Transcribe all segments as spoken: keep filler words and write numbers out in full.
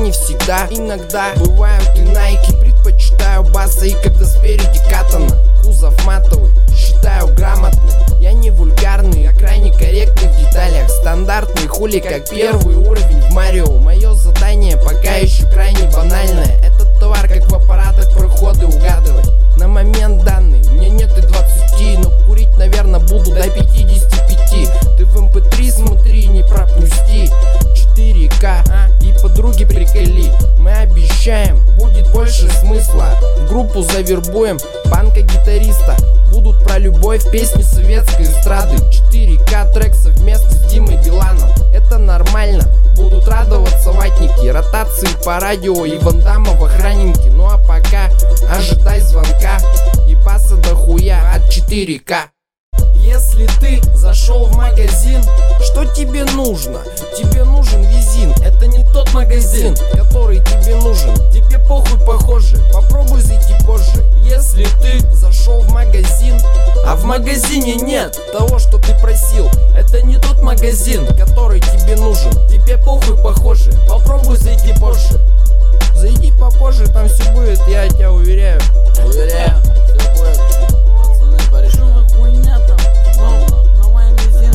не всегда. Иногда бывают и найки. Предпочитаю басы, и когда спереди катана. Кузов матовый, считаю грамотный. Я не вульгарный, я крайне корректный в деталях. Стандартный хули, как первый уровень в Марио. Мое задание пока еще крайне банальное. Этот товар, как в аппаратах, проходы угадывать. На момент данный мне нет и двадцати, но курить, наверное, буду до пятидесяти пяти. Ты в эм пэ три смотри, не пропусти. четыре ка и подруги приколи. Мы обещаем, будет больше смысла. В группу завербуем панка-гитариста. Будут про любовь песни советской эстрады. четыре ка трек совместно с Димой Биланом. Это нормально, будут радоваться ватники. Ротации по радио и Ван Дамма в охраннике. Ну а пока ожидай звонка и баса дохуя от четыре ка. Если ты зашел в магазин, что тебе нужно? Тебе нужен визин. Это не тот магазин, который тебе нужен. Тебе похуй, похоже, попробуй зайти позже. Если ты зашел в магазин, а в магазине нет того, что ты просил, это не тот магазин, который тебе нужен. Тебе похуй, похоже, попробуй зайти позже. Зайди попозже, там все будет, я тебя уверяю. Уверяю, все будет. Пацаны, порешаем. Хуйня там, на моем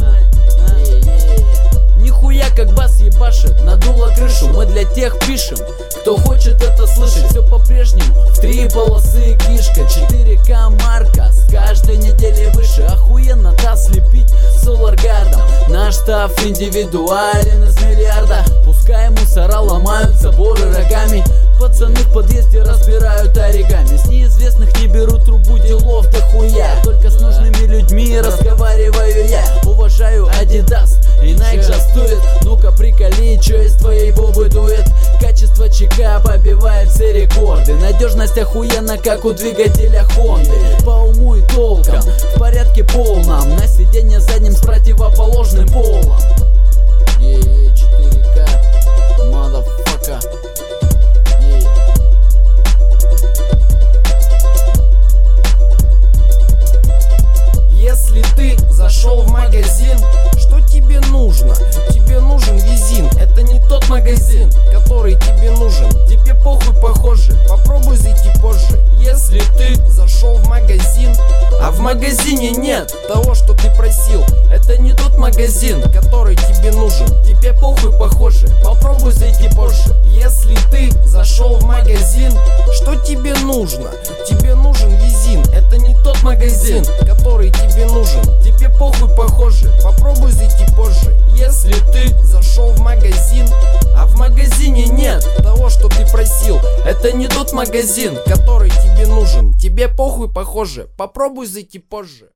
Нихуя как бас ебашит, надуло крышу. Мы для тех пишем, кто хочет это слышать. Все по-прежнему, в три полосы кишка. четыре ка марка, с каждой недели выше. Охуенно таз лепить соларгардом. Наш став индивидуален из миллиарда. Пускай мусора ломают заборы рогами. Пацаны в подъезде разбирают оригами. С неизвестных не берут трубу, делов дохуя. Только с нужными людьми разговариваю я. Уважаю Adidas и Nike жастует. Ну-ка приколи, чё из твоей бобы дует. Качество ЧК побивает все рекорды. Надежность охуенно, как у двигателя Хонды. По уму и толкам, в порядке полном. На сиденье задним с противоположным полом. Е-е, четыре ка, motherfucker. Если ты зашел в магазин, что тебе нужно? Тебе нужен визин. Это не тот магазин, который тебе нужен. Тебе похуй, похоже, попробуй зайти позже. Если ты зашел в магазин, а в магазине нет того, что ты просил, это не тот магазин, который тебе нужен. Тебе похуй, похоже, попробуй зайти позже. Если ты зашел в магазин, что тебе нужно? Тебе нужен визин. Это не тот магазин, который тебе нужен. Тебе похуй, похоже, попробуй зайти позже. Если ты зашел в магазин, а в магазине нет того, что ты просил, это не тот магазин, который тебе нужен. Тебе похуй, похоже, попробуй зайти позже.